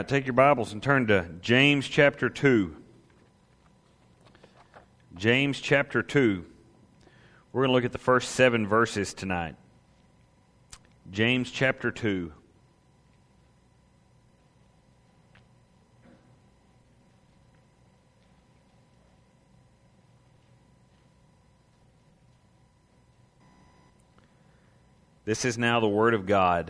right, take your Bibles and turn to James chapter 2. James chapter 2. We're going to look at the first 7 verses tonight. James chapter 2. This is now the Word of God.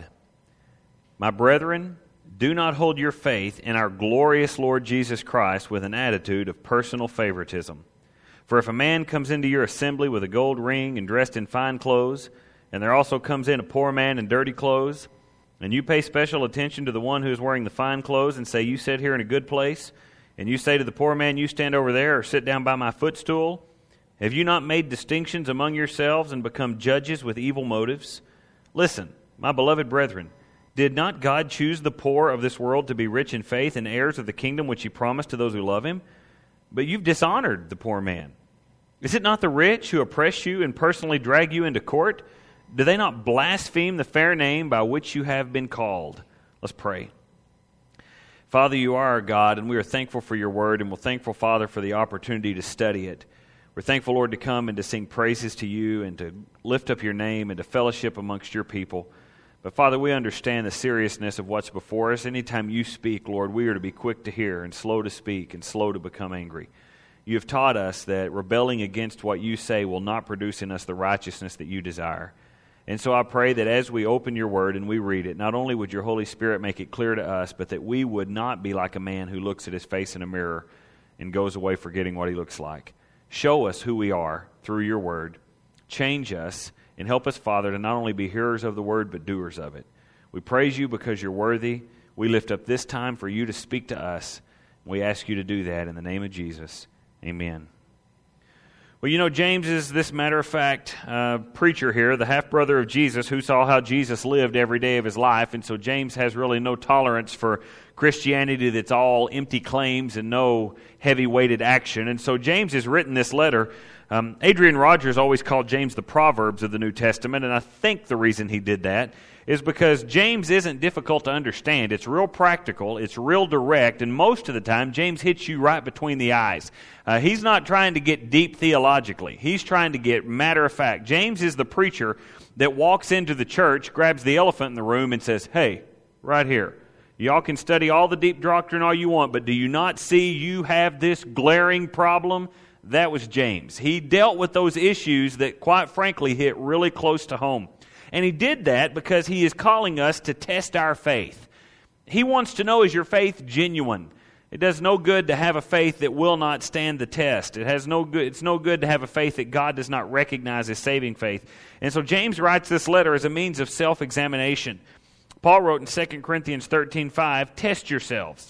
My brethren, do not hold your faith in our glorious Lord Jesus Christ with an attitude of personal favoritism. For if a man comes into your assembly with a gold ring and dressed in fine clothes, and there also comes in a poor man in dirty clothes, and you pay special attention to the one who is wearing the fine clothes and say, you sit here in a good place, and you say to the poor man, you stand over there or sit down by my footstool, have you not made distinctions among yourselves and become judges with evil motives? Listen, my beloved brethren, did not God choose the poor of this world to be rich in faith and heirs of the kingdom which He promised to those who love Him? But you've dishonored the poor man. Is it not the rich who oppress you and personally drag you into court? Do they not blaspheme the fair name by which you have been called? Let's pray. Father, you are our God, and we are thankful for your word, and we're thankful, Father, for the opportunity to study it. We're thankful, Lord, to come and to sing praises to you and to lift up your name and to fellowship amongst your people. But, Father, we understand the seriousness of what's before us. Anytime you speak, Lord, we are to be quick to hear and slow to speak and slow to become angry. You have taught us that rebelling against what you say will not produce in us the righteousness that you desire. And so I pray that as we open your word and we read it, not only would your Holy Spirit make it clear to us, but that we would not be like a man who looks at his face in a mirror and goes away forgetting what he looks like. Show us who we are through your word. Change us and help us, Father, to not only be hearers of the word, but doers of it. We praise you because you're worthy. We lift up this time for you to speak to us. We ask you to do that in the name of Jesus. Amen. Well, you know, James is this matter-of-fact preacher here, the half-brother of Jesus, who saw how Jesus lived every day of his life. And so James has really no tolerance for Christianity that's all empty claims and no heavy-weighted action. And so James has written this letter. Adrian Rogers always called James the Proverbs of the New Testament, and I think the reason he did that is because James isn't difficult to understand. It's real practical, it's real direct, and most of the time James hits you right between the eyes. He's not trying to get deep theologically. He's trying to get matter-of-fact. James is the preacher that walks into the church, grabs the elephant in the room, and says, hey, right here, y'all can study all the deep doctrine all you want, but do you not see you have this glaring problem? That was James. He dealt with those issues that, quite frankly, hit really close to home. And he did that because he is calling us to test our faith. He wants to know, is your faith genuine? It does no good to have a faith that will not stand the test. It's no good to have a faith that God does not recognize as saving faith. And so James writes this letter as a means of self-examination. Paul wrote in 2 Corinthians 13:5, test yourselves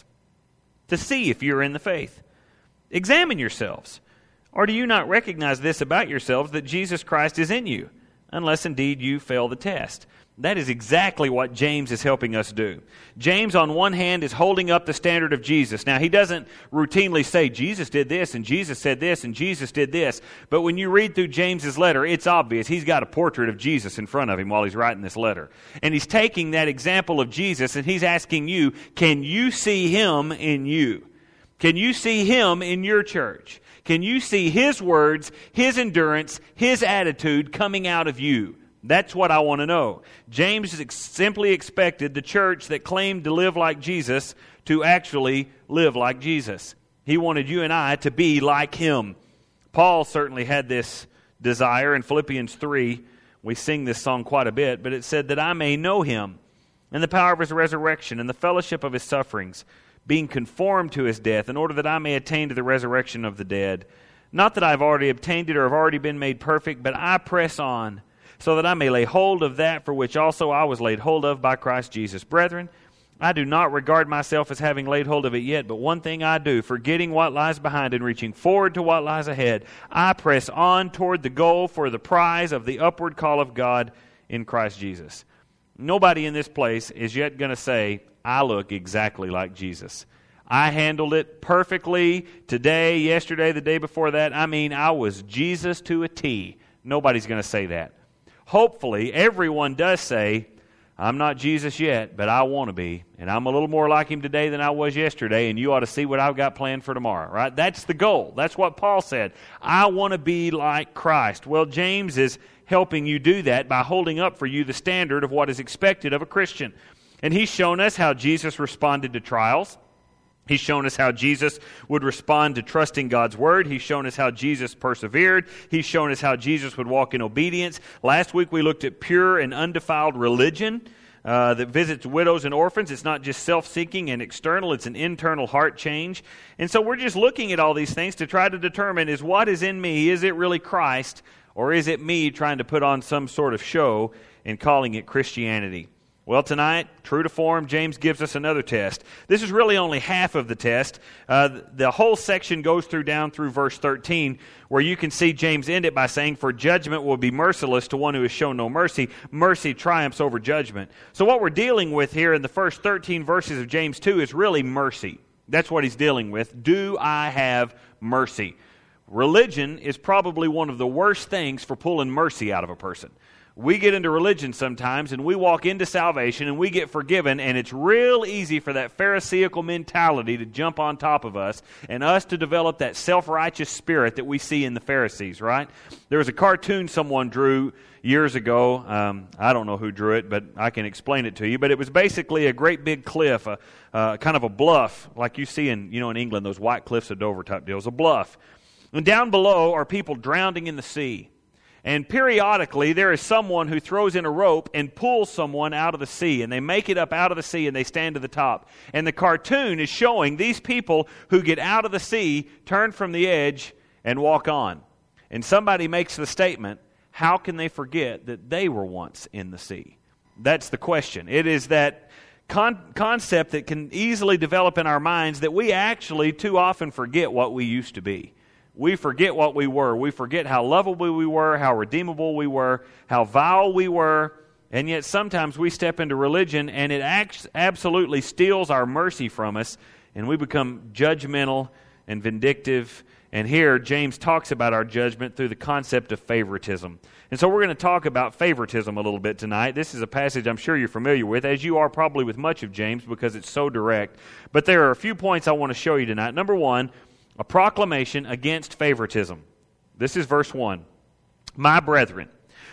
to see if you're in the faith. Examine yourselves. Or do you not recognize this about yourselves, that Jesus Christ is in you, unless indeed you fail the test? That is exactly what James is helping us do. James, on one hand, is holding up the standard of Jesus. Now, he doesn't routinely say, Jesus did this, and Jesus said this, and Jesus did this. But when you read through James's letter, it's obvious. He's got a portrait of Jesus in front of him while he's writing this letter. And he's taking that example of Jesus, and he's asking you, can you see Him in you? Can you see Him in your church? Can you see His words, His endurance, His attitude coming out of you? That's what I want to know. James simply expected the church that claimed to live like Jesus to actually live like Jesus. He wanted you and I to be like Him. Paul certainly had this desire. In Philippians 3, we sing this song quite a bit, but it said that I may know Him and the power of His resurrection and the fellowship of His sufferings, being conformed to His death, in order that I may attain to the resurrection of the dead. Not that I've already obtained it or have already been made perfect, but I press on, so that I may lay hold of that for which also I was laid hold of by Christ Jesus. Brethren, I do not regard myself as having laid hold of it yet, but one thing I do, forgetting what lies behind and reaching forward to what lies ahead, I press on toward the goal for the prize of the upward call of God in Christ Jesus. Nobody in this place is yet going to say, I look exactly like Jesus. I handled it perfectly today, yesterday, the day before that. I mean, I was Jesus to a T. Nobody's going to say that. Hopefully, everyone does say, I'm not Jesus yet, but I want to be. And I'm a little more like Him today than I was yesterday, and you ought to see what I've got planned for tomorrow, right? That's the goal. That's what Paul said. I want to be like Christ. Well, James is helping you do that by holding up for you the standard of what is expected of a Christian. And he's shown us how Jesus responded to trials. He's shown us how Jesus would respond to trusting God's Word. He's shown us how Jesus persevered. He's shown us how Jesus would walk in obedience. Last week we looked at pure and undefiled religion that visits widows and orphans. It's not just self-seeking and external. It's an internal heart change. And so we're just looking at all these things to try to determine, is what is in me, is it really Christ, or is it me trying to put on some sort of show and calling it Christianity? Well, tonight, true to form, James gives us another test. This is really only half of the test. The whole section goes down through verse 13, where you can see James end it by saying, "For judgment will be merciless to one who has shown no mercy. Mercy triumphs over judgment." So what we're dealing with here in the first 13 verses of James 2 is really mercy. That's what he's dealing with. Do I have mercy? Religion is probably one of the worst things for pulling mercy out of a person. We get into religion sometimes and we walk into salvation and we get forgiven, and it's real easy for that Pharisaical mentality to jump on top of us and us to develop that self-righteous spirit that we see in the Pharisees, right? There was a cartoon someone drew years ago. I don't know who drew it, but I can explain it to you. But it was basically a great big cliff, kind of a bluff, like you see in England, those white cliffs of Dover type deals, a bluff. And down below are people drowning in the sea. And periodically, there is someone who throws in a rope and pulls someone out of the sea. And they make it up out of the sea and they stand to the top. And the cartoon is showing these people who get out of the sea, turn from the edge, and walk on. And somebody makes the statement, how can they forget that they were once in the sea? That's the question. It is that concept that can easily develop in our minds that we actually too often forget what we used to be. We forget what we were. We forget how lovable we were, how redeemable we were, how vile we were. And yet sometimes we step into religion and it absolutely steals our mercy from us, and we become judgmental and vindictive. And here James talks about our judgment through the concept of favoritism. And so we're going to talk about favoritism a little bit tonight. This is a passage I'm sure you're familiar with, as you are probably with much of James because it's so direct. But there are a few points I want to show you tonight. Number one, a proclamation against favoritism. This is verse 1. My brethren,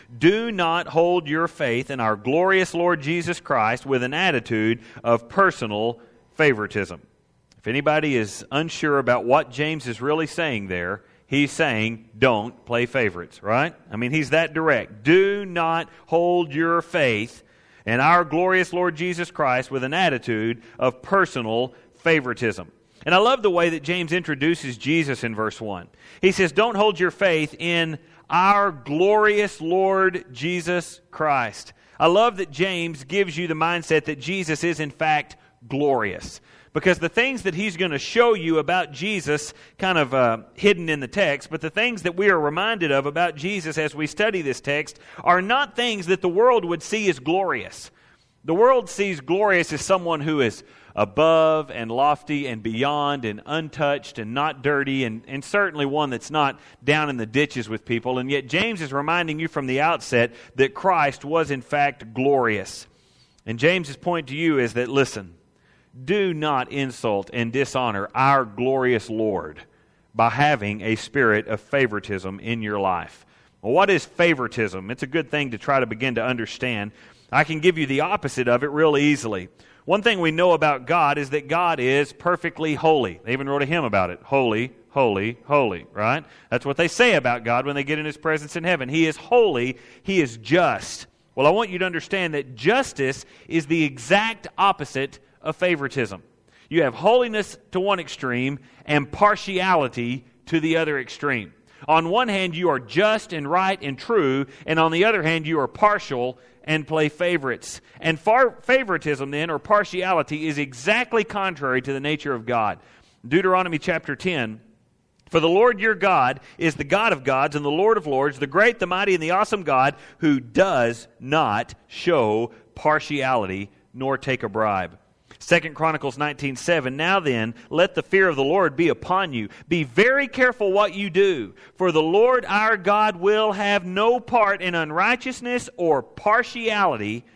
do not hold your faith in our glorious Lord Jesus Christ with an attitude of personal favoritism. If anybody is unsure about what James is really saying there, he's saying, don't play favorites, right? I mean, he's that direct. Do not hold your faith in our glorious Lord Jesus Christ with an attitude of personal favoritism. And I love the way that James introduces Jesus in verse 1. He says, don't hold your faith in our glorious Lord Jesus Christ. I love that James gives you the mindset that Jesus is in fact glorious. Because the things that he's going to show you about Jesus, kind of hidden in the text, but the things that we are reminded of about Jesus as we study this text are not things that the world would see as glorious. The world sees glorious as someone who is above and lofty and beyond and untouched and not dirty and certainly one that's not down in the ditches with people. And yet James is reminding you from the outset that Christ was in fact glorious. And James's point to you is that, listen, do not insult and dishonor our glorious Lord by having a spirit of favoritism in your life. Well, what is favoritism? It's a good thing to try to begin to understand. I can give you the opposite of it real easily. One thing we know about God is that God is perfectly holy. They even wrote a hymn about it. Holy, holy, holy, right? That's what they say about God when they get in His presence in heaven. He is holy. He is just. Well, I want you to understand that justice is the exact opposite of favoritism. You have holiness to one extreme and partiality to the other extreme. On one hand, you are just and right and true, and on the other hand, you are partial and play favorites. And favoritism then, or partiality, is exactly contrary to the nature of God. Deuteronomy chapter 10, for the Lord your God is the God of gods and the Lord of lords, the great, the mighty, and the awesome God, who does not show partiality nor take a bribe. 2 Chronicles 19:7, now then, let the fear of the Lord be upon you. Be very careful what you do, for the Lord our God will have no part in unrighteousness or partiality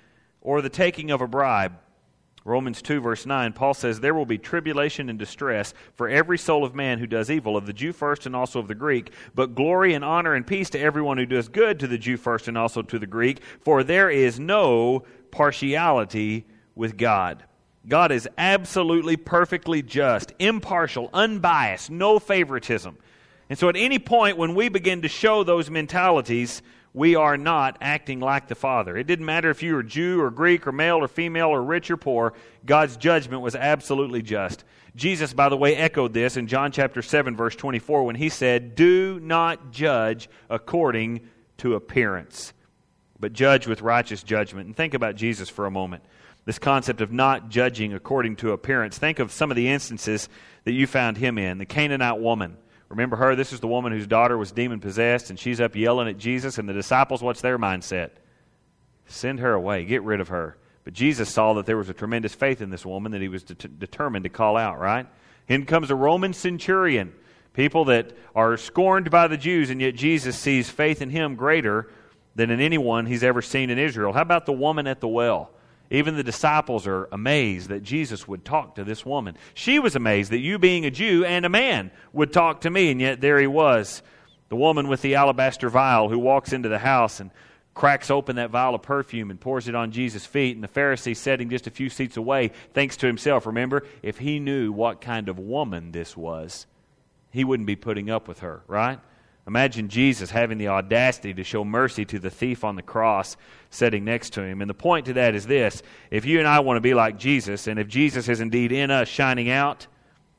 or the taking of a bribe. Romans 2, verse 9, Paul says, there will be tribulation and distress for every soul of man who does evil, of the Jew first and also of the Greek, but glory and honor and peace to everyone who does good, to the Jew first and also to the Greek, for there is no partiality with God. God is absolutely perfectly just, impartial, unbiased, no favoritism. And so at any point when we begin to show those mentalities, we are not acting like the Father. It didn't matter if you were Jew or Greek or male or female or rich or poor. God's judgment was absolutely just. Jesus, by the way, echoed this in John chapter 7, verse 24, when he said, do not judge according to appearance, but judge with righteous judgment. And think about Jesus for a moment. This concept of not judging according to appearance. Think of some of the instances that you found him in. The Canaanite woman. Remember her? This is the woman whose daughter was demon-possessed, and she's up yelling at Jesus, and the disciples, what's their mindset? Send her away. Get rid of her. But Jesus saw that there was a tremendous faith in this woman that he was determined to call out, right? In comes a Roman centurion, people that are scorned by the Jews, and yet Jesus sees faith in him greater than in anyone he's ever seen in Israel. How about the woman at the well? Even the disciples are amazed that Jesus would talk to this woman. She was amazed that you, being a Jew and a man, would talk to me, and yet there he was. The woman with the alabaster vial who walks into the house and cracks open that vial of perfume and pours it on Jesus' feet, and the Pharisee sitting just a few seats away thinks to himself, remember, if he knew what kind of woman this was, he wouldn't be putting up with her, right? Imagine Jesus having the audacity to show mercy to the thief on the cross sitting next to him. And the point to that is this: if you and I want to be like Jesus, and if Jesus is indeed in us shining out,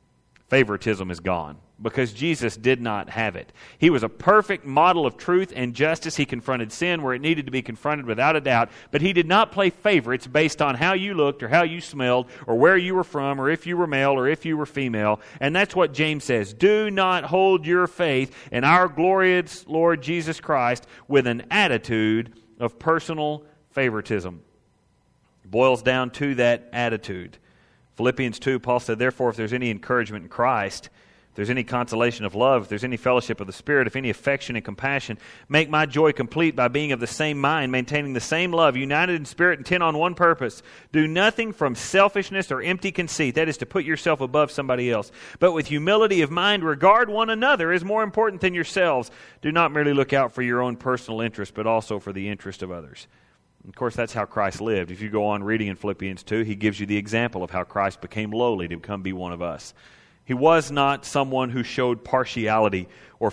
favoritism is gone. Because Jesus did not have it. He was a perfect model of truth and justice. He confronted sin where it needed to be confronted without a doubt. But he did not play favorites based on how you looked or how you smelled or where you were from or if you were male or if you were female. And that's what James says. Do not hold your faith in our glorious Lord Jesus Christ with an attitude of personal favoritism. It boils down to that attitude. Philippians 2, Paul said, therefore, if there's any encouragement in Christ, if there's any consolation of love, if there's any fellowship of the Spirit, if any affection and compassion, make my joy complete by being of the same mind, maintaining the same love, united in spirit, intent on one purpose. Do nothing from selfishness or empty conceit, that is to put yourself above somebody else, but with humility of mind regard one another as more important than yourselves. Do not merely look out for your own personal interest, but also for the interest of others. Of course, that's how Christ lived. If you go on reading in Philippians 2, he gives you the example of how Christ became lowly to come be one of us. He was not someone who showed partiality or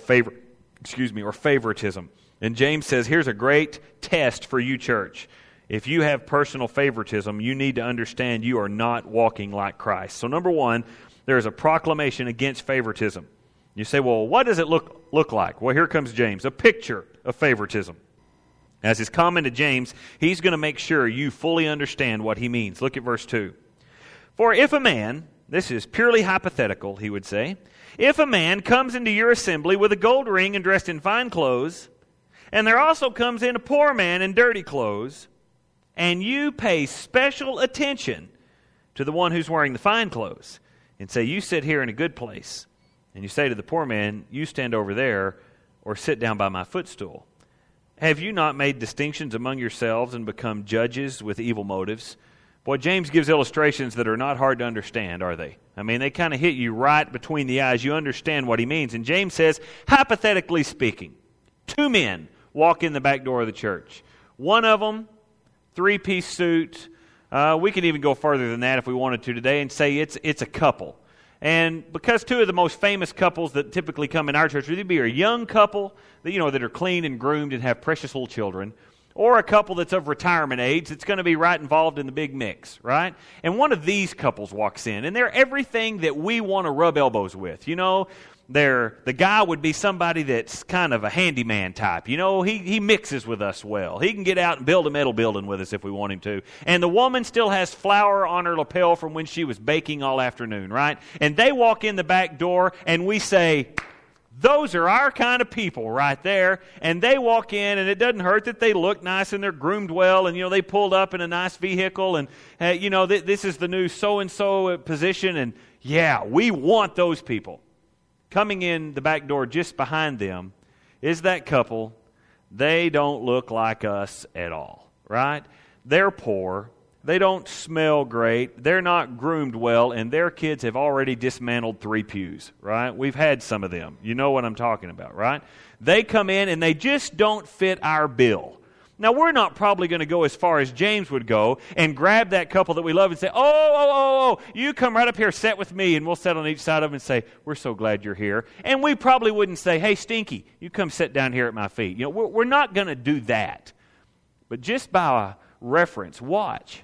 favoritism. And James says, here's a great test for you, church. If you have personal favoritism, you need to understand you are not walking like Christ. So number one, there is a proclamation against favoritism. You say, well, what does it look like? Well, here comes James, a picture of favoritism. As is common to James, he's going to make sure you fully understand what he means. Look at verse 2. For if a man... This is purely hypothetical, he would say. If a man comes into your assembly with a gold ring and dressed in fine clothes, and there also comes in a poor man in dirty clothes, and you pay special attention to the one who's wearing the fine clothes, and say, you sit here in a good place, and you say to the poor man, you stand over there, or sit down by my footstool. Have you not made distinctions among yourselves and become judges with evil motives? Boy, James gives illustrations that are not hard to understand, are they? I mean, they kind of hit you right between the eyes. You understand what he means. And James says, hypothetically speaking, two men walk in the back door of the church. One of them, three-piece suit. We could even go further than that if we wanted to today and say it's a couple. And because two of the most famous couples that typically come in our church would be a young couple that are clean and groomed and have precious little children, or a couple that's of retirement age that's going to be right involved in the big mix, right? And one of these couples walks in, and they're everything that we want to rub elbows with. The guy would be somebody that's kind of a handyman type. He mixes with us well. He can get out and build a metal building with us if we want him to. And the woman still has flour on her lapel from when she was baking all afternoon, right? And they walk in the back door, and we say, those are our kind of people right there. And they walk in, and it doesn't hurt that they look nice and they're groomed well, and they pulled up in a nice vehicle, and this is the new so-and-so position, and yeah, we want those people. Coming in the back door just behind them is that couple. They don't look like us at all, right? they're poor, they don't smell great, they're not groomed well, and their kids have already dismantled 3 pews, right? We've had some of them. You know what I'm talking about, right? They come in and they just don't fit our bill. Now, we're not probably going to go as far as James would go and grab that couple that we love and say, oh, you come right up here, sit with me, and we'll sit on each side of them and say, we're so glad you're here. And we probably wouldn't say, hey, Stinky, you come sit down here at my feet. You know, we're not going to do that. But just by reference, watch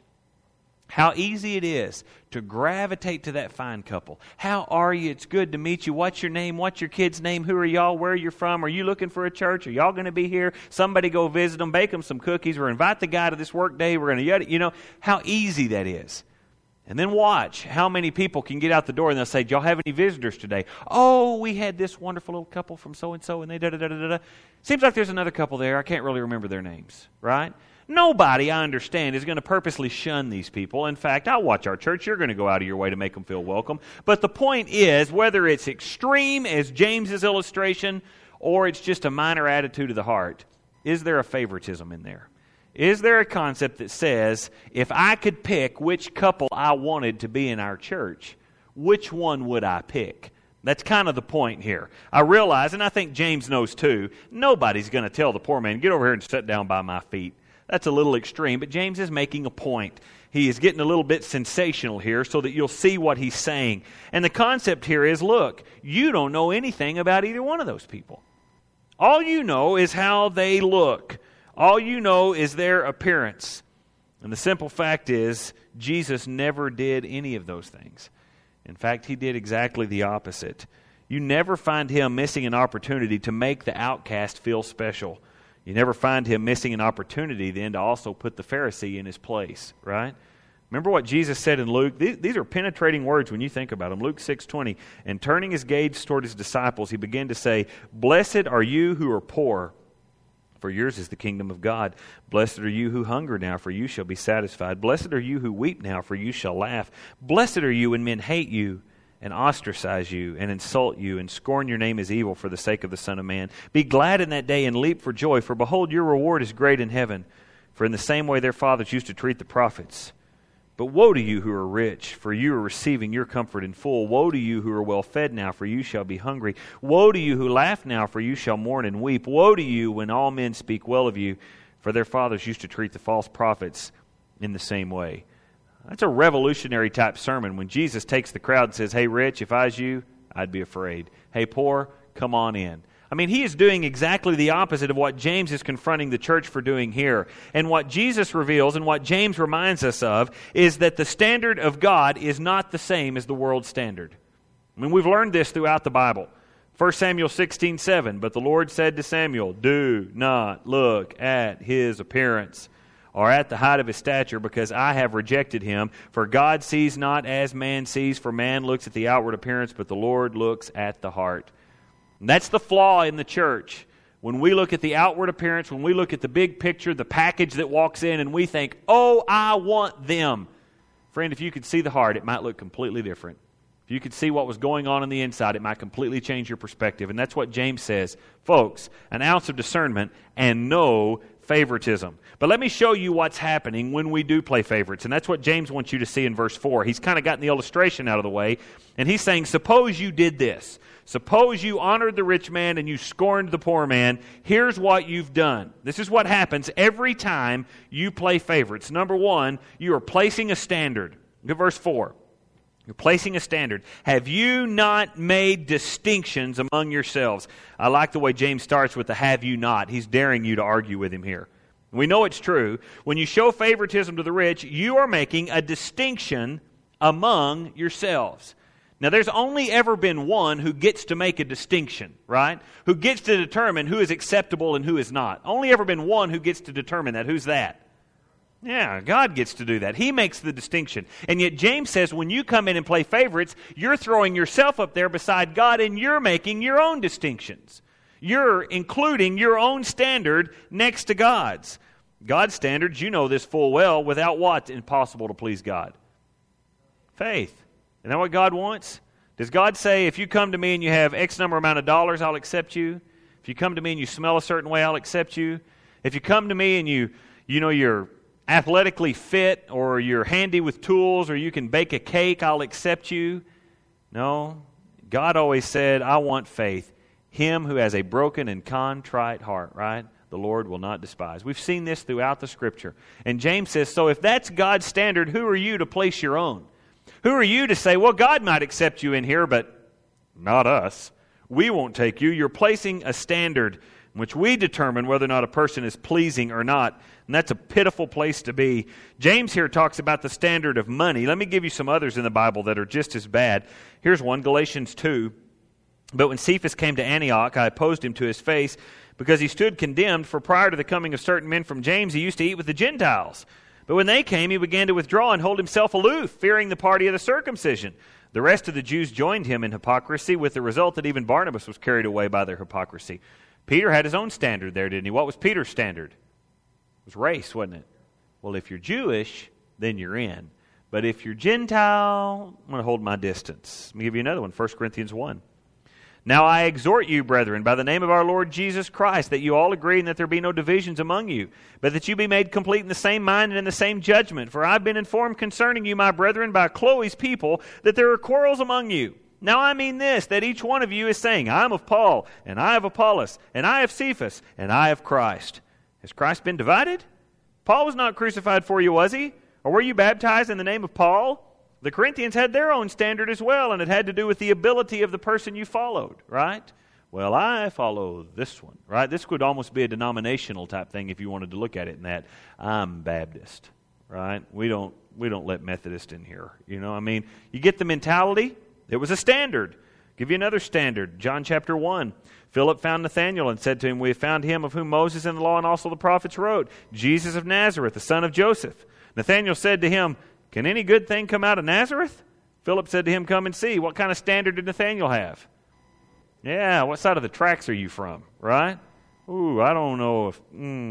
how easy it is to gravitate to that fine couple. How are you? It's good to meet you. What's your name? What's your kid's name? Who are y'all? Where are you from? Are you looking for a church? Are y'all going to be here? Somebody go visit them, bake them some cookies, or invite the guy to this work day. We're going to, you know, how easy that is. And then watch how many people can get out the door and they'll say, do y'all have any visitors today? Oh, we had this wonderful little couple from so-and-so, and they da-da-da-da-da. Seems like there's another couple there. I can't really remember their names, right? Nobody, I understand, is going to purposely shun these people. In fact, I watch our church. You're going to go out of your way to make them feel welcome. But the point is, whether it's extreme as James's illustration or it's just a minor attitude of the heart, is there a favoritism in there? Is there a concept that says, if I could pick which couple I wanted to be in our church, which one would I pick? That's kind of the point here. I realize, and I think James knows too, nobody's going to tell the poor man, get over here and sit down by my feet. That's a little extreme, but James is making a point. He is getting a little bit sensational here so that you'll see what he's saying. And the concept here is, look, you don't know anything about either one of those people. All you know is how they look. All you know is their appearance. And the simple fact is, Jesus never did any of those things. In fact, he did exactly the opposite. You never find him missing an opportunity to make the outcast feel special. You never find him missing an opportunity then to also put the Pharisee in his place, right? Remember what Jesus said in Luke? These are penetrating words when you think about them. Luke 6:20, and turning his gaze toward his disciples, he began to say, blessed are you who are poor, for yours is the kingdom of God. Blessed are you who hunger now, for you shall be satisfied. Blessed are you who weep now, for you shall laugh. Blessed are you when men hate you, and ostracize you, and insult you, and scorn your name as evil for the sake of the Son of Man. Be glad in that day and leap for joy, for behold, your reward is great in heaven. For in the same way their fathers used to treat the prophets. But woe to you who are rich, for you are receiving your comfort in full. Woe to you who are well fed now, for you shall be hungry. Woe to you who laugh now, for you shall mourn and weep. Woe to you when all men speak well of you, for their fathers used to treat the false prophets in the same way. That's a revolutionary type sermon when Jesus takes the crowd and says, hey, rich, if I was you, I'd be afraid. Hey, poor, come on in. I mean, he is doing exactly the opposite of what James is confronting the church for doing here. And what Jesus reveals and what James reminds us of is that the standard of God is not the same as the world's standard. I mean, we've learned this throughout the Bible. 1 Samuel 16:7, but the Lord said to Samuel, do not look at his appearance or at the height of his stature, because I have rejected him. For God sees not as man sees, for man looks at the outward appearance, but the Lord looks at the heart. And that's the flaw in the church. When we look at the outward appearance, when we look at the big picture, the package that walks in, and we think, oh, I want them. Friend, if you could see the heart, it might look completely different. If you could see what was going on the inside, it might completely change your perspective. And that's what James says. Folks, an ounce of discernment and no favoritism. But let me show you what's happening when we do play favorites. And that's what James wants you to see in verse 4. He's kind of gotten the illustration out of the way. And he's saying, suppose you did this. Suppose you honored the rich man and you scorned the poor man. Here's what you've done. This is what happens every time you play favorites. Number one, you are placing a standard. Look at verse 4. You're placing a standard. Have you not made distinctions among yourselves? I like the way James starts with the have you not. He's daring you to argue with him here. We know it's true. When you show favoritism to the rich, you are making a distinction among yourselves. Now, there's only ever been one who gets to make a distinction, right? Who gets to determine who is acceptable and who is not. Only ever been one who gets to determine that. Who's that? Yeah, God gets to do that. He makes the distinction. And yet James says when you come in and play favorites, you're throwing yourself up there beside God and you're making your own distinctions. You're including your own standard next to God's. God's standards, you know this full well, without what? Impossible to please God. Faith. Isn't that what God wants? Does God say, if you come to me and you have X number amount of dollars, I'll accept you? If you come to me and you smell a certain way, I'll accept you? If you come to me and you're athletically fit, or you're handy with tools, or you can bake a cake, I'll accept you. No, God always said, I want faith. Him who has a broken and contrite heart, right? The Lord will not despise. We've seen this throughout the Scripture. And James says, so if that's God's standard, who are you to place your own? Who are you to say, well, God might accept you in here, but not us. We won't take you. You're placing a standard in which we determine whether or not a person is pleasing or not. And that's a pitiful place to be. James here talks about the standard of money. Let me give you some others in the Bible that are just as bad. Here's one, Galatians 2. But when Cephas came to Antioch, I opposed him to his face, because he stood condemned, for prior to the coming of certain men from James, he used to eat with the Gentiles. But when they came, he began to withdraw and hold himself aloof, fearing the party of the circumcision. The rest of the Jews joined him in hypocrisy, with the result that even Barnabas was carried away by their hypocrisy. Peter had his own standard there, didn't he? What was Peter's standard? It was race, wasn't it? Well, if you're Jewish, then you're in. But if you're Gentile, I'm going to hold my distance. Let me give you another one, 1 Corinthians 1. Now I exhort you, brethren, by the name of our Lord Jesus Christ, that you all agree and that there be no divisions among you, but that you be made complete in the same mind and in the same judgment. For I've been informed concerning you, my brethren, by Chloe's people, that there are quarrels among you. Now I mean this, that each one of you is saying, I am of Paul, and I of Apollos, and I of Cephas, and I of Christ. Has Christ been divided? Paul was not crucified for you, was he? Or were you baptized in the name of Paul? The Corinthians had their own standard as well, and it had to do with the ability of the person you followed, right? Well, I follow this one, right? This could almost be a denominational type thing if you wanted to look at it in that. I'm Baptist, right? We don't let Methodist in here. You know, I mean, you get the mentality. It was a standard. I'll give you another standard. John chapter 1. Philip found Nathanael and said to him, we have found him of whom Moses and the law and also the prophets wrote, Jesus of Nazareth, the son of Joseph. Nathanael said to him, can any good thing come out of Nazareth? Philip said to him, come and see. What kind of standard did Nathanael have? Yeah, what side of the tracks are you from, right? Ooh, I don't know if,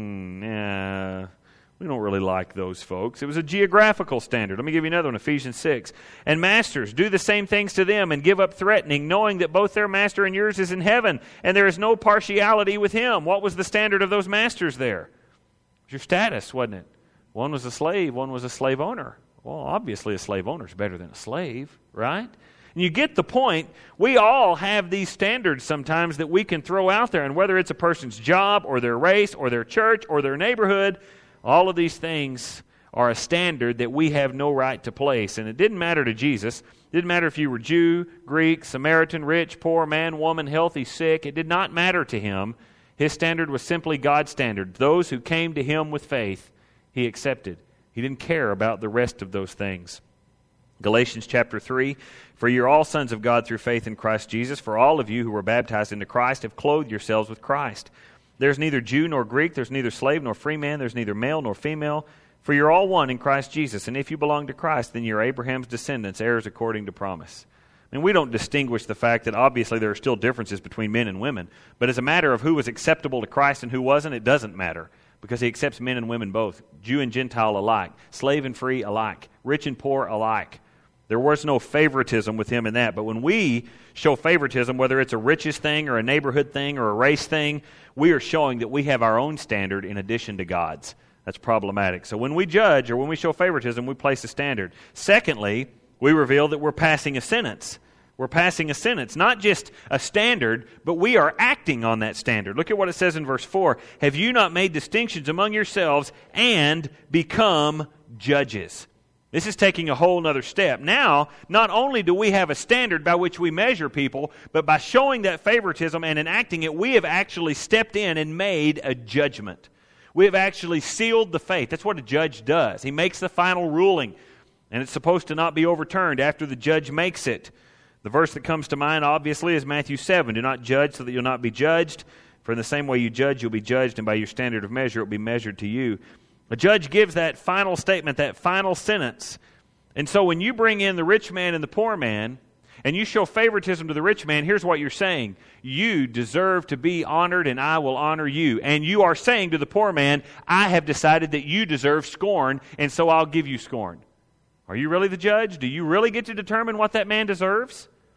we don't really like those folks. It was a geographical standard. Let me give you another one, Ephesians 6. And masters, do the same things to them and give up threatening, knowing that both their master and yours is in heaven, and there is no partiality with him. What was the standard of those masters there? It was your status, wasn't it? One was a slave, one was a slave owner. Well, obviously a slave owner is better than a slave, right? And you get the point. We all have these standards sometimes that we can throw out there, and whether it's a person's job or their race or their church or their neighborhood, all of these things are a standard that we have no right to place. And it didn't matter to Jesus. It didn't matter if you were Jew, Greek, Samaritan, rich, poor, man, woman, healthy, sick. It did not matter to him. His standard was simply God's standard. Those who came to him with faith, he accepted. He didn't care about the rest of those things. Galatians chapter 3, for you're all sons of God through faith in Christ Jesus. For all of you who were baptized into Christ have clothed yourselves with Christ. There's neither Jew nor Greek, there's neither slave nor free man, there's neither male nor female, for you're all one in Christ Jesus. And if you belong to Christ, then you're Abraham's descendants, heirs according to promise. I mean, we don't distinguish the fact that obviously there are still differences between men and women, but as a matter of who was acceptable to Christ and who wasn't, it doesn't matter. Because he accepts men and women both, Jew and Gentile alike, slave and free alike, rich and poor alike. There was no favoritism with him in that. But when we show favoritism, whether it's a riches thing or a neighborhood thing or a race thing, we are showing that we have our own standard in addition to God's. That's problematic. So when we judge or when we show favoritism, we place a standard. Secondly, we reveal that we're passing a sentence. We're passing a sentence, not just a standard, but we are acting on that standard. Look at what it says in verse 4. Have you not made distinctions among yourselves and become judges? This is taking a whole other step. Now, not only do we have a standard by which we measure people, but by showing that favoritism and enacting it, we have actually stepped in and made a judgment. We have actually sealed the fate. That's what a judge does. He makes the final ruling, and it's supposed to not be overturned after the judge makes it. The verse that comes to mind, obviously, is Matthew 7. Do not judge so that you'll not be judged. For in the same way you judge, you'll be judged, and by your standard of measure, it will be measured to you. A judge gives that final statement, that final sentence. And so when you bring in the rich man and the poor man, and you show favoritism to the rich man, here's what you're saying. You deserve to be honored, and I will honor you. And you are saying to the poor man, I have decided that you deserve scorn, and so I'll give you scorn. Are you really the judge? Do you really get to determine what that man deserves?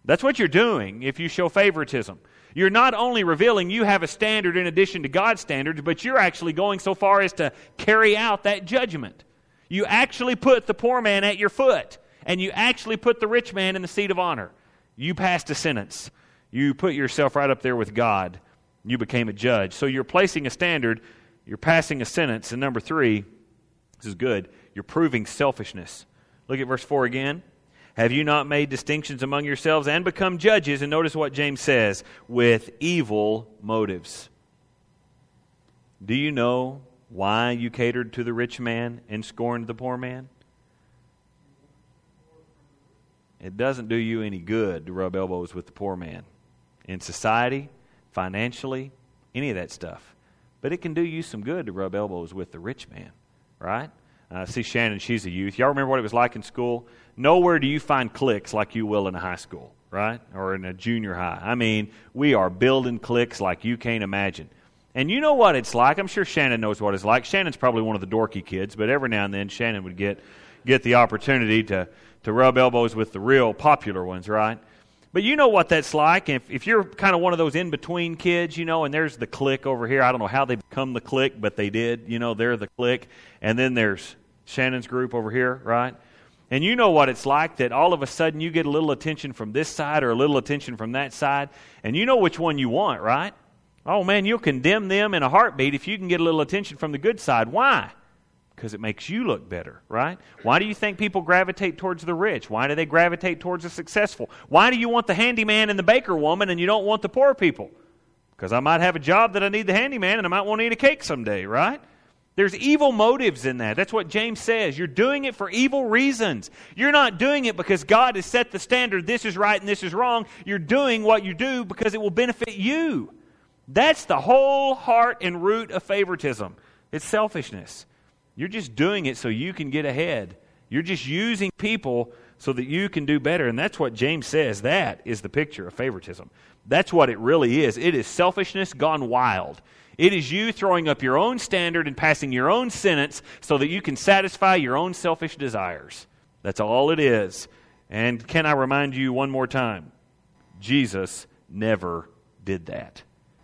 That's what you're doing if you show favoritism. You're not only revealing you have a standard in addition to God's standards, but you're actually going so far as to carry out that judgment. You actually put the poor man at your foot, and you actually put the rich man in the seat of honor. You passed a sentence. You put yourself right up there with God. You became a judge. So you're placing a standard, you're passing a sentence, and number 3, this is good, you're proving selfishness. Look at verse 4 again. Have you not made distinctions among yourselves and become judges? And notice what James says, with evil motives. Do you know why you catered to the rich man and scorned the poor man? It doesn't do you any good to rub elbows with the poor man. In society, financially, any of that stuff. But it can do you some good to rub elbows with the rich man, right? See Shannon, she's a youth. Y'all remember what it was like in school? Nowhere do you find cliques like you will in a high school, right? Or in a junior high. I mean, we are building cliques like you can't imagine. And you know what it's like. I'm sure Shannon knows what it's like. Shannon's probably one of the dorky kids, but every now and then Shannon would get the opportunity to rub elbows with the real popular ones, right? But you know what that's like. If you're kind of one of those in-between kids, and there's the clique over here. I don't know how they become the clique, but they did. They're the clique. And then there's Shannon's group over here, right? And you know what it's like that all of a sudden you get a little attention from this side or a little attention from that side. And you know which one you want, right? Oh, man, you'll condemn them in a heartbeat if you can get a little attention from the good side. Why? Because it makes you look better, right? Why do you think people gravitate towards the rich? Why do they gravitate towards the successful? Why do you want the handyman and the baker woman and you don't want the poor people? Because I might have a job that I need the handyman and I might want to eat a cake someday, right? There's evil motives in that. That's what James says. You're doing it for evil reasons. You're not doing it because God has set the standard, this is right and this is wrong. You're doing what you do because it will benefit you. That's the whole heart and root of favoritism. It's selfishness. You're just doing it so you can get ahead. You're just using people so that you can do better. And that's what James says. That is the picture of favoritism. That's what it really is. It is selfishness gone wild. It is you throwing up your own standard and passing your own sentence so that you can satisfy your own selfish desires. That's all it is. And can I remind you one more time? Jesus never did that.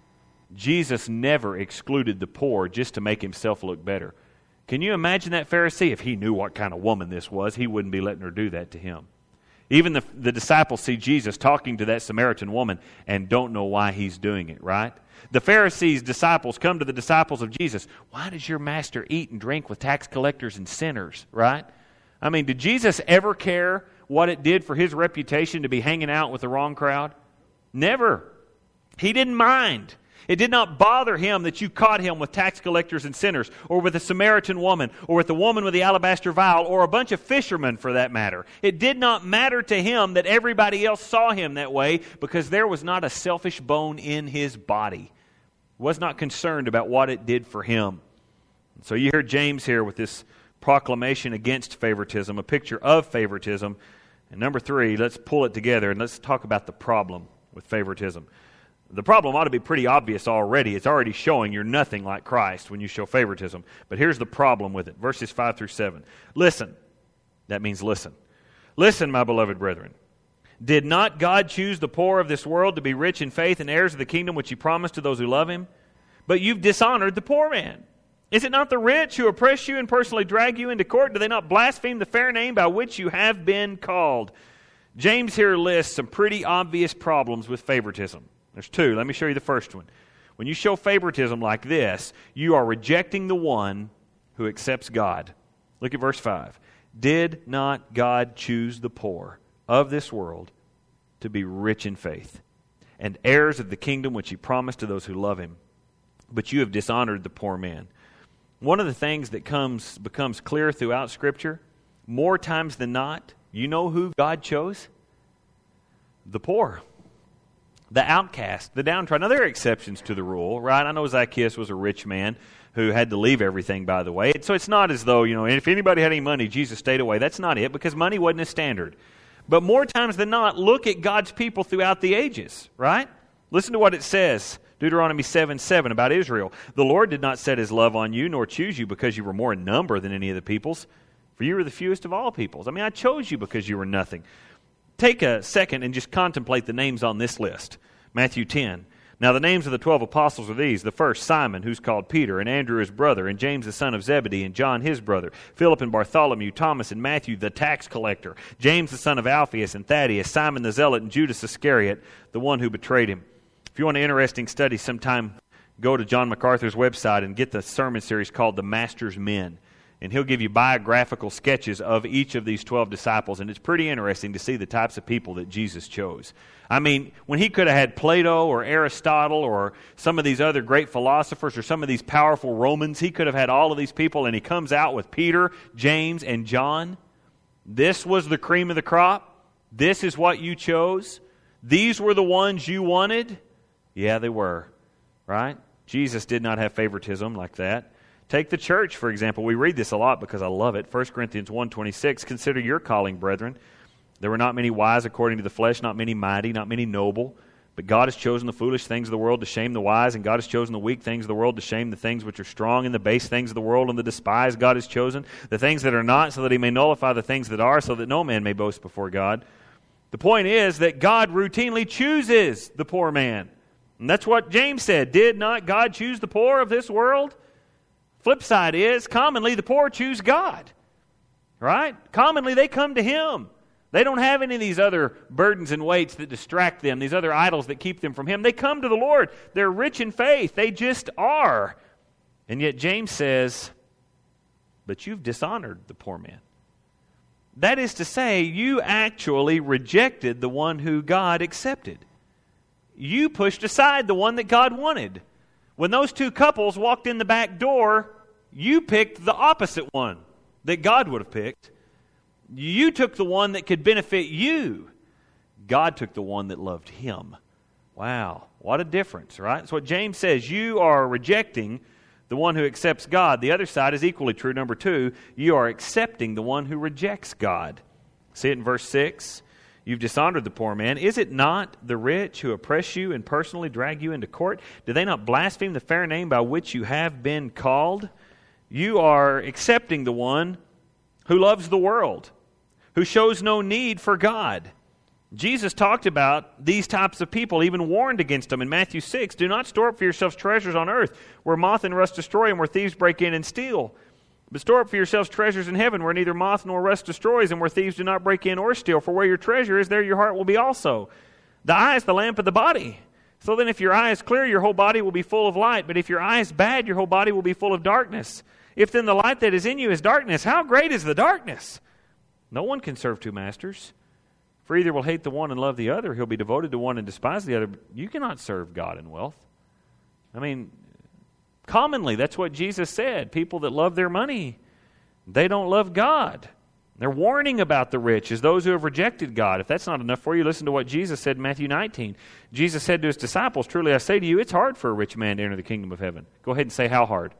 Jesus never excluded the poor just to make himself look better. Can you imagine that Pharisee? If he knew what kind of woman this was, he wouldn't be letting her do that to him. Even the disciples see Jesus talking to that Samaritan woman and don't know why he's doing it, right? The Pharisees' disciples come to the disciples of Jesus. Why does your master eat and drink with tax collectors and sinners, right? I mean, did Jesus ever care what it did for his reputation to be hanging out with the wrong crowd? Never. He didn't mind. It did not bother him that you caught him with tax collectors and sinners, or with a Samaritan woman, or with the woman with the alabaster vial, or a bunch of fishermen for that matter. It did not matter to him that everybody else saw him that way, because there was not a selfish bone in his body. He was not concerned about what it did for him. So you hear James here with this proclamation against favoritism, a picture of favoritism. And number 3, let's pull it together and let's talk about the problem with favoritism. The problem ought to be pretty obvious already. It's already showing you're nothing like Christ when you show favoritism. But here's the problem with it. Verses 5 through 7. Listen. That means listen. Listen, my beloved brethren. Did not God choose the poor of this world to be rich in faith and heirs of the kingdom which he promised to those who love him? But you've dishonored the poor man. Is it not the rich who oppress you and personally drag you into court? Do they not blaspheme the fair name by which you have been called? James here lists some pretty obvious problems with favoritism. There's 2. Let me show you the first one. When you show favoritism like this, you are rejecting the one who accepts God. Look at verse 5. Did not God choose the poor of this world to be rich in faith and heirs of the kingdom which he promised to those who love him? But you have dishonored the poor man. One of the things that becomes clear throughout Scripture, more times than not, you know who God chose? The poor. The outcast, the downtrodden. Now, there are exceptions to the rule, right? I know Zacchaeus was a rich man who had to leave everything, by the way. So it's not as though, if anybody had any money, Jesus stayed away. That's not it, because money wasn't a standard. But more times than not, look at God's people throughout the ages, right? Listen to what it says, Deuteronomy 7:7 about Israel. The Lord did not set his love on you, nor choose you because you were more in number than any of the peoples, for you were the fewest of all peoples. I chose you because you were nothing. take a second and just contemplate the names on this list. Matthew 10. Now the names of the 12 apostles are these. The first, Simon, who's called Peter, and Andrew his brother, and James the son of Zebedee, and John his brother, Philip and Bartholomew, Thomas and Matthew the tax collector, James the son of Alphaeus and Thaddeus, Simon the zealot, and Judas Iscariot, the one who betrayed him. If you want an interesting study sometime, go to John MacArthur's website and get the sermon series called The Master's Men. And he'll give you biographical sketches of each of these 12 disciples. And it's pretty interesting to see the types of people that Jesus chose. I mean, when he could have had Plato or Aristotle or some of these other great philosophers or some of these powerful Romans, he could have had all of these people, and he comes out with Peter, James, and John. This was the cream of the crop. This is what you chose. These were the ones you wanted. Yeah, they were, right? Jesus did not have favoritism like that. Take the church, for example. We read this a lot because I love it. 1 Corinthians 1:26, consider your calling, brethren. There were not many wise according to the flesh, not many mighty, not many noble. But God has chosen the foolish things of the world to shame the wise, and God has chosen the weak things of the world to shame the things which are strong, and the base things of the world and the despised God has chosen, the things that are not, so that he may nullify the things that are, so that no man may boast before God. The point is that God routinely chooses the poor man. And that's what James said. Did not God choose the poor of this world? Flip side is, commonly the poor choose God, right? Commonly they come to Him. They don't have any of these other burdens and weights that distract them, these other idols that keep them from Him. They come to the Lord. They're rich in faith. They just are. And yet James says, but you've dishonored the poor man. That is to say, you actually rejected the one who God accepted. You pushed aside the one that God wanted. When those two couples walked in the back door, you picked the opposite one that God would have picked. You took the one that could benefit you. God took the one that loved Him. Wow, what a difference, right? That's what James says. You are rejecting the one who accepts God. The other side is equally true. Number 2, you are accepting the one who rejects God. See it in verse 6. You've dishonored the poor man. Is it not the rich who oppress you and personally drag you into court? Do they not blaspheme the fair name by which you have been called? You are accepting the one who loves the world, who shows no need for God. Jesus talked about these types of people, even warned against them in Matthew 6. Do not store up for yourselves treasures on earth, where moth and rust destroy and where thieves break in and steal. But store up for yourselves treasures in heaven, where neither moth nor rust destroys, and where thieves do not break in or steal. For where your treasure is, there your heart will be also. The eye is the lamp of the body. So then if your eye is clear, your whole body will be full of light. But if your eye is bad, your whole body will be full of darkness. If then the light that is in you is darkness, how great is the darkness? No one can serve two masters. For either will hate the one and love the other. He'll be devoted to one and despise the other. You cannot serve God and wealth. I mean, commonly, that's what Jesus said. People that love their money, they don't love God. They're warning about the rich as those who have rejected God. If that's not enough for you, listen to what Jesus said in Matthew 19. Jesus said to His disciples, truly I say to you, it's hard for a rich man to enter the kingdom of heaven. Go ahead and say, how hard?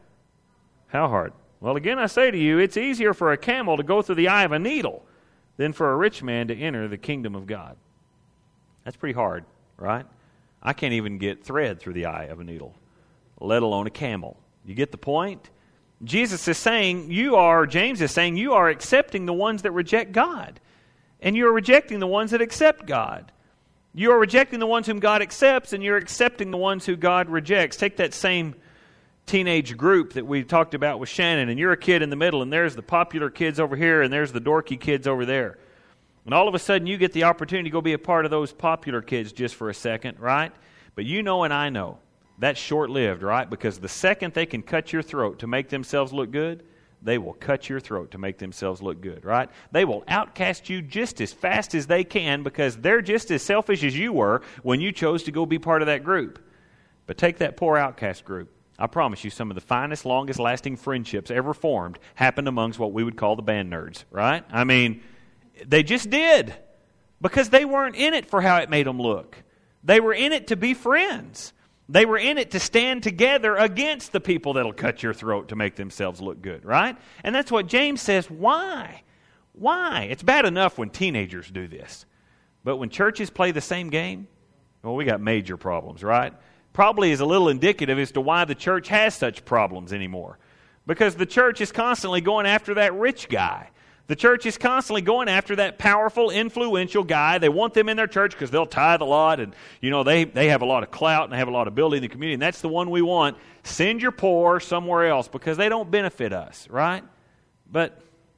How hard? Well, again, I say to you, it's easier for a camel to go through the eye of a needle than for a rich man to enter the kingdom of God. That's pretty hard, right? I can't even get thread through the eye of a needle, let alone a camel. You get the point? Jesus is saying, James is saying, you are accepting the ones that reject God. And you are rejecting the ones that accept God. You are rejecting the ones whom God accepts, and you're accepting the ones who God rejects. Take that same teenage group that we talked about with Shannon, and you're a kid in the middle, and there's the popular kids over here, and there's the dorky kids over there. And all of a sudden, you get the opportunity to go be a part of those popular kids just for a second, right? But you know and I know, that's short-lived, right? Because the second they can cut your throat to make themselves look good, they will cut your throat to make themselves look good, right? They will outcast you just as fast as they can because they're just as selfish as you were when you chose to go be part of that group. But take that poor outcast group. I promise you some of the finest, longest-lasting friendships ever formed happened amongst what we would call the band nerds, right? I mean, they just did because they weren't in it for how it made them look. They were in it to be friends. They were in it to stand together against the people that'll cut your throat to make themselves look good, right? And that's what James says. Why? Why? It's bad enough when teenagers do this. But when churches play the same game, well, we got major problems, right? Probably is a little indicative as to why the church has such problems anymore. Because the church is constantly going after that rich guy, The church is constantly going after that powerful, influential guy. They want them in their church because they'll tithe a lot, and they have a lot of clout and they have a lot of ability in the community, and that's the one we want. Send your poor somewhere else because they don't benefit us, right? But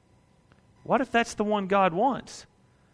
what if that's the one God wants?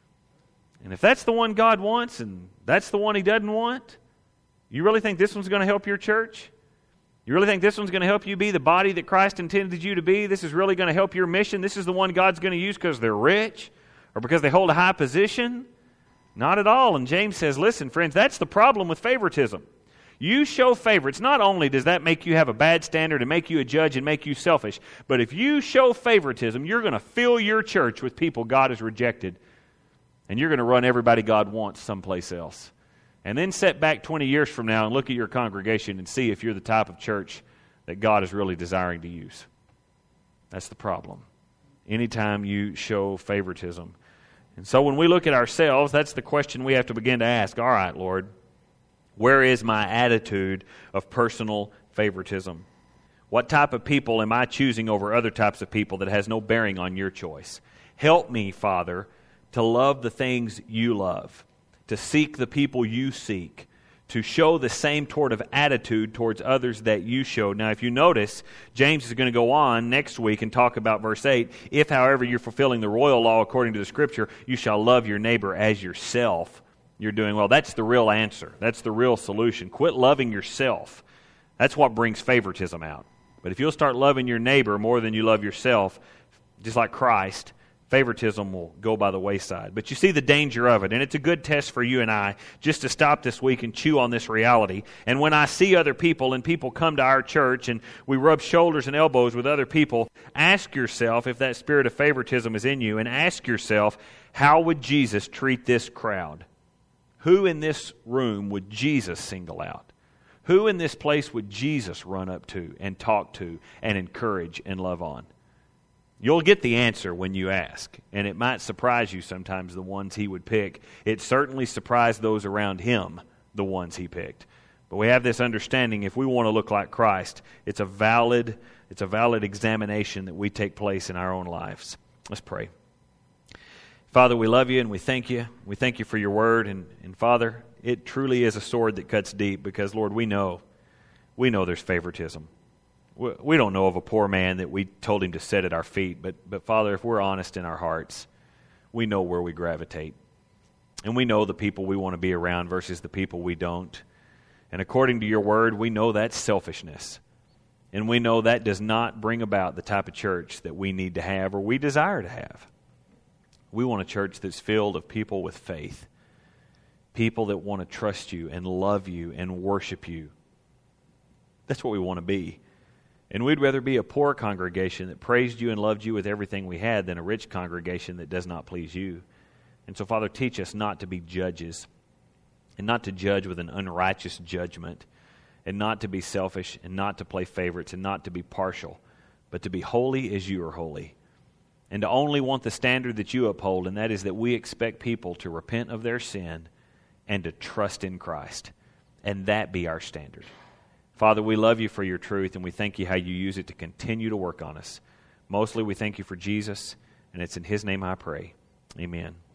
And if that's the one God wants and that's the one He doesn't want, you really think this one's going to help your church? You really think this one's going to help you be the body that Christ intended you to be? This is really going to help your mission? This is the one God's going to use because they're rich or because they hold a high position? Not at all. And James says, listen, friends, that's the problem with favoritism. You show favorites. Not only does that make you have a bad standard and make you a judge and make you selfish, but if you show favoritism, you're going to fill your church with people God has rejected, and you're going to run everybody God wants someplace else. And then sit back 20 years from now and look at your congregation and see if you're the type of church that God is really desiring to use. That's the problem. Anytime you show favoritism. And so when we look at ourselves, that's the question we have to begin to ask. All right, Lord, where is my attitude of personal favoritism? What type of people am I choosing over other types of people that has no bearing on your choice? Help me, Father, to love the things you love, to seek the people you seek, to show the same sort of attitude towards others that you showed. Now, if you notice, James is going to go on next week and talk about verse 8. If, however, you're fulfilling the royal law according to the Scripture, you shall love your neighbor as yourself. You're doing well. That's the real answer. That's the real solution. Quit loving yourself. That's what brings favoritism out. But if you'll start loving your neighbor more than you love yourself, just like Christ, favoritism will go by the wayside. But you see the danger of it, and it's a good test for you and I just to stop this week and chew on this reality. And when I see other people and people come to our church and we rub shoulders and elbows with other people, ask yourself if that spirit of favoritism is in you, and ask yourself, how would Jesus treat this crowd? Who in this room would Jesus single out? Who in this place would Jesus run up to and talk to and encourage and love on? You'll get the answer when you ask, and it might surprise you sometimes the ones He would pick. It certainly surprised those around Him, the ones He picked. But we have this understanding, if we want to look like Christ, it's a valid examination that we take place in our own lives. Let's pray. Father, we love you and we thank you. We thank you for your word, and Father, it truly is a sword that cuts deep because, Lord, we know there's favoritism. We don't know of a poor man that we told him to sit at our feet, but Father, if we're honest in our hearts, we know where we gravitate. And we know the people we want to be around versus the people we don't. And according to your word, we know that's selfishness. And we know that does not bring about the type of church that we need to have or we desire to have. We want a church that's filled of people with faith, people that want to trust you and love you and worship you. That's what we want to be. And we'd rather be a poor congregation that praised you and loved you with everything we had than a rich congregation that does not please you. And so, Father, teach us not to be judges and not to judge with an unrighteous judgment and not to be selfish and not to play favorites and not to be partial, but to be holy as you are holy and to only want the standard that you uphold, and that is that we expect people to repent of their sin and to trust in Christ, and that be our standard. Father, we love you for your truth, and we thank you how you use it to continue to work on us. Mostly we thank you for Jesus, and it's in His name I pray. Amen.